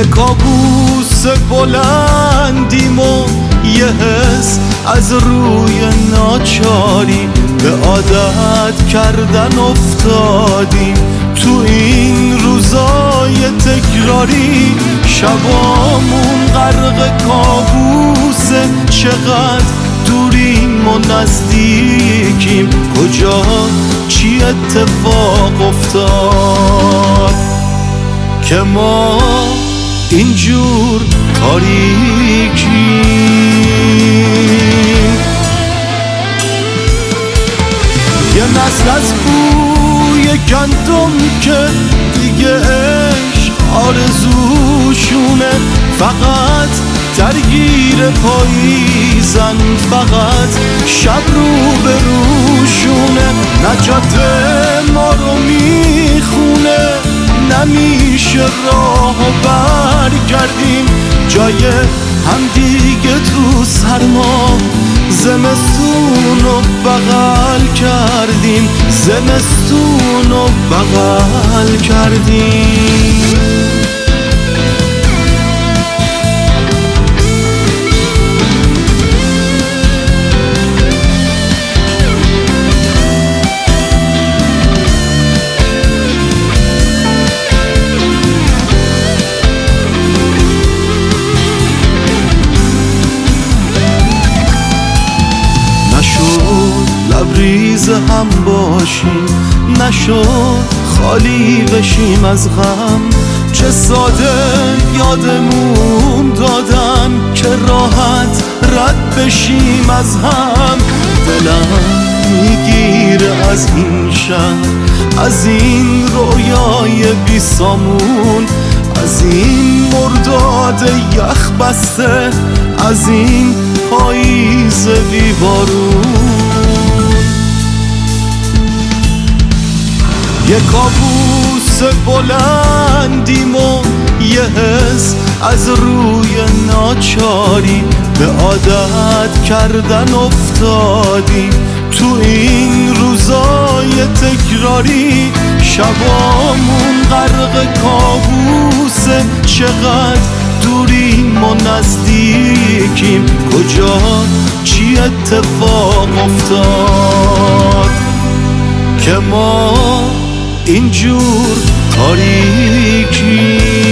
یه کابوس بلندیم و یه حس از روی ناچاری به عادت کردن افتادیم. تو این روزای تکراری شبامون غرق کابوسه، چقدر دوریم و نزدیکیم، کجا چی اتفاق افتاد که ما اینجور تاریکیم. یه نسل از بوی گندم که دیگه عشق آرزوشونه، فقط درگیر پاییزن، فقط شب رو به روشونه. نجات ما رو میخونه، نمیشه راه برگردیم، جای همدیگه تو سرما زمستون رو بغل کردیم، زمستون رو بغل کردیم. لبریز هم باشیم، نشد خالی بشیم از غم. چه ساده یادمون دادن که راحت رد بشیم از هم. دلم میگیره از این شهر، از این رویای بی سامون، از این مرداد یخ بسته، از این پاییز بی بارون. یه کابوس بلندیم و یه حس از روی ناچاری به عادت کردن افتادیم. تو این روزای تکراری شبامون غرق کابوسه، چقدر دوریم و نزدیکیم، کجا چی اتفاق افتاد که ما اینجور تاریکی.